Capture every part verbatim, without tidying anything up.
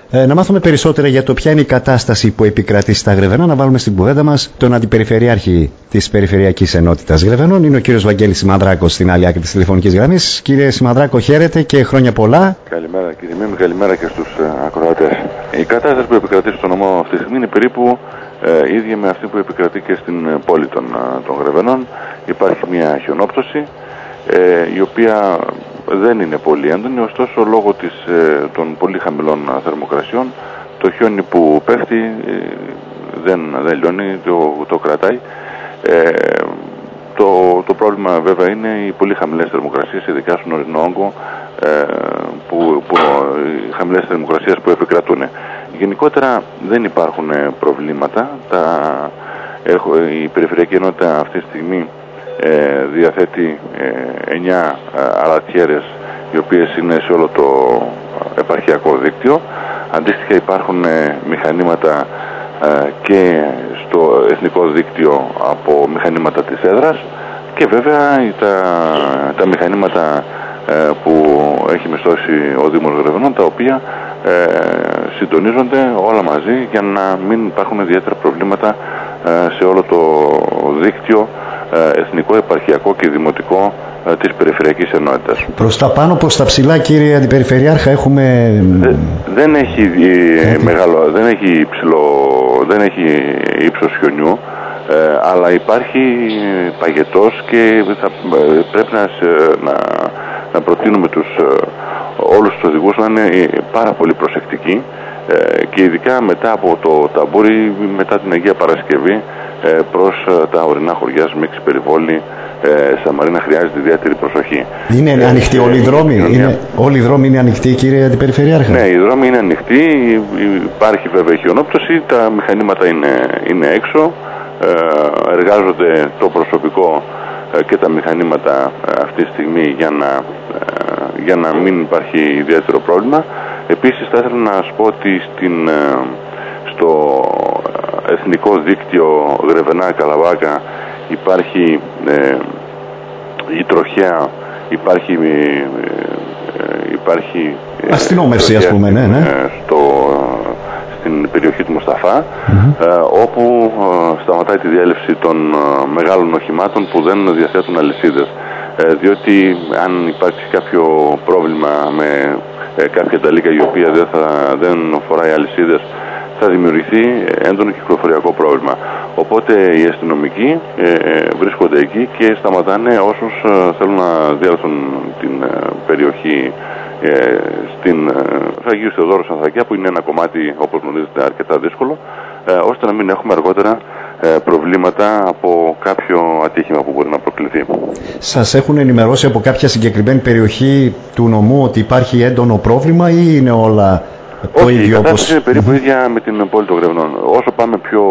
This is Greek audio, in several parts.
Ε, να μάθουμε περισσότερα για το ποια είναι η κατάσταση που επικρατεί στα Γρεβενά, να βάλουμε στην κουβέντα μας τον Αντιπεριφερειάρχη της Περιφερειακής Ενότητας Γρεβενών. Είναι ο κύριος Βαγγέλης Σιμανδράκος στην άλλη άκρη της τηλεφωνικής γραμμής. Κύριε Σιμανδράκο, χαίρετε και χρόνια πολλά. Καλημέρα κύριε Μίμη, καλημέρα και στους uh, ακροατές. Η κατάσταση που επικρατεί στο νομό αυτή τη στιγμή είναι περίπου uh, ίδια με αυτή που επικρατεί και στην uh, πόλη των, uh, των Γρεβενών. Υπάρχει μια χιονόπτωση uh, η οποία δεν είναι πολύ έντονη, ωστόσο λόγω της, uh, των πολύ χαμηλών uh, θερμοκρασιών το χιόνι που πέφτει uh, δεν, δεν λιώνει, το, το κρατάει. Uh, Το, το πρόβλημα βέβαια είναι οι πολύ χαμηλές θερμοκρασίες, ειδικά στον ορεινό όγκο, ε, που, που, οι χαμηλές θερμοκρασίες που επικρατούν. Γενικότερα δεν υπάρχουν προβλήματα. Τα, έχω, η Περιφερειακή Ενότητα αυτή τη στιγμή ε, διαθέτει ε, εννιά αλατιέρες, οι οποίες είναι σε όλο το επαρχιακό δίκτυο. Αντίστοιχα υπάρχουν ε, μηχανήματα ε, και στο εθνικό δίκτυο από μηχανήματα της έδρας και βέβαια τα, τα μηχανήματα ε, που έχει μισθώσει ο Δήμος Γρεβενών, τα οποία ε, συντονίζονται όλα μαζί για να μην υπάρχουν ιδιαίτερα προβλήματα ε, σε όλο το δίκτυο ε, εθνικό, επαρχιακό και δημοτικό ε, της Περιφερειακής Ενότητας. Προς τα πάνω, προς τα ψηλά, κύριε Αντιπεριφερειάρχα, έχουμε... Δε, δεν έχει ε, μεγάλο, δεν έχει ψηλό, δεν έχει ύψος χιονιού, ε, αλλά υπάρχει παγετός και θα, ε, πρέπει να, να, να προτείνουμε τους, ε, όλους τους οδηγούς να είναι πάρα πολύ προσεκτικοί ε, και ειδικά μετά από το ταμπούρι, μετά την Αγία Παρασκευή, ε, προς ε, τα ορεινά χωριά, Σμύξη, Περιβόλη, Ε, Σαμαρίνα, χρειάζεται ιδιαίτερη προσοχή. Είναι ε, ανοιχτοί όλοι οι δρόμοι, είναι, όλοι οι δρόμοι είναι ανοιχτοί, κύριε Αντιπεριφερειάρχα? Ναι, οι δρόμοι είναι ανοιχτοί, υπάρχει βέβαια χιονόπτωση, τα μηχανήματα είναι, είναι έξω, ε, εργάζονται το προσωπικό ε, και τα μηχανήματα ε, αυτή τη στιγμή για να, ε, για να μην υπάρχει ιδιαίτερο πρόβλημα. Επίσης θα ήθελα να σας πω ότι στην, ε, στο εθνικό δίκτυο Γρεβενά Καλαβάκα υπάρχει ε, η τροχέα, υπάρχει, ε, υπάρχει αστυνόμευση, ας πούμε, ναι, ναι. Στο, στην περιοχή του Μουσταφά, mm-hmm. ε, όπου ε, σταματάει τη διέλευση των ε, μεγάλων οχημάτων που δεν διαθέτουν αλυσίδες, ε, διότι αν υπάρξει κάποιο πρόβλημα με ε, κάποια ταλίκα η οποία δεν, θα, δεν φοράει αλυσίδες, θα δημιουργηθεί έντονο κυκλοφοριακό πρόβλημα. Οπότε οι αστυνομικοί ε, βρίσκονται εκεί και σταματάνε όσους ε, θέλουν να διέλθουν την ε, περιοχή ε, στην ε, Αγίου Θεοδόρου Ανθρακιά, που είναι ένα κομμάτι, όπως γνωρίζετε, αρκετά δύσκολο, ε, ώστε να μην έχουμε αργότερα ε, προβλήματα από κάποιο ατύχημα που μπορεί να προκληθεί. Σας έχουν ενημερώσει από κάποια συγκεκριμένη περιοχή του νομού ότι υπάρχει έντονο πρόβλημα ή είναι όλα... Όχι, η κατάσταση είναι περίπου ίδια με την πόλη των Γρεβενών. Όσο πάμε πιο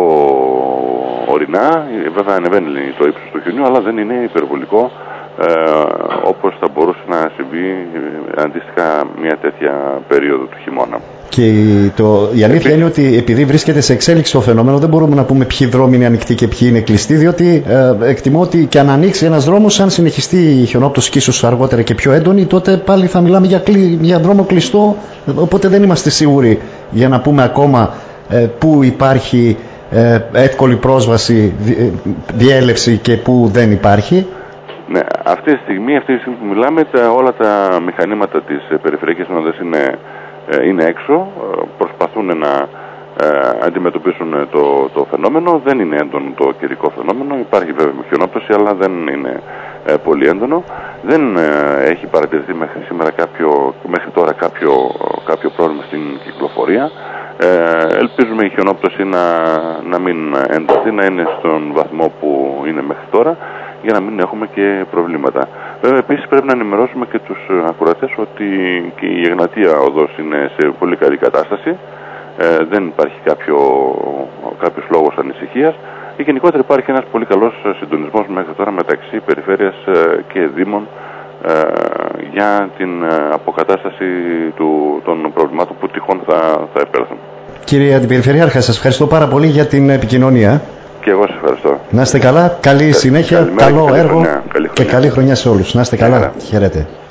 ορεινά, βέβαια ανεβαίνει το ύψος του χιονιού, αλλά δεν είναι υπερβολικό ε, όπως θα μπορούσε να συμβεί ε, αντίστοιχα μια τέτοια περίοδο του χειμώνα. Και το, η αλήθεια Επίσης, είναι ότι επειδή βρίσκεται σε εξέλιξη το φαινόμενο, δεν μπορούμε να πούμε ποιοι δρόμοι είναι ανοιχτοί και ποιοι είναι κλειστοί, διότι ε, εκτιμώ ότι και αν ανοίξει ένας δρόμος, αν συνεχιστεί η χιονόπτωση και ίσως αργότερα και πιο έντονη, τότε πάλι θα μιλάμε για, κλει, για δρόμο κλειστό, οπότε δεν είμαστε σίγουροι για να πούμε ακόμα ε, πού υπάρχει ε, εύκολη πρόσβαση, διέλευση και πού δεν υπάρχει. Ναι, αυτή τη στιγμή, αυτή τη στιγμή που μιλάμε, τα, όλα τα μηχανήματα της Περιφερειακής Ενότητας είναι είναι έξω, προσπαθούν να ε, αντιμετωπίσουν το, το φαινόμενο. Δεν είναι έντονο το καιρικό φαινόμενο, υπάρχει βέβαια χιονόπτωση, αλλά δεν είναι ε, πολύ έντονο. Δεν ε, έχει παρατηρηθεί μέχρι σήμερα κάποιο, μέχρι τώρα κάποιο, κάποιο πρόβλημα στην κυκλοφορία. Ε, ελπίζουμε η χιονόπτωση να, να μην ενταθεί, να είναι στον βαθμό που είναι μέχρι τώρα, για να μην έχουμε και προβλήματα. Βέβαια, επίσης πρέπει να ενημερώσουμε και τους ακροατές ότι και η Εγνατία οδός είναι σε πολύ καλή κατάσταση. Ε, δεν υπάρχει κάποιο, κάποιος λόγος ανησυχίας. Και γενικότερα υπάρχει ένας πολύ καλός συντονισμός μέχρι τώρα μεταξύ περιφέρειας και δήμων ε, για την αποκατάσταση του, των προβλημάτων που τυχόν θα, θα επέλθουν. Κύριε Αντιπεριφερειάρχα, σας ευχαριστώ πάρα πολύ για την επικοινωνία. Και εγώ σας ευχαριστώ. Να είστε καλά, καλή συνέχεια, καλημέρα, καλό καλή έργο χρονιά, καλή χρονιά. Και καλή χρονιά σε όλους. Να είστε καλά, χαίρετε.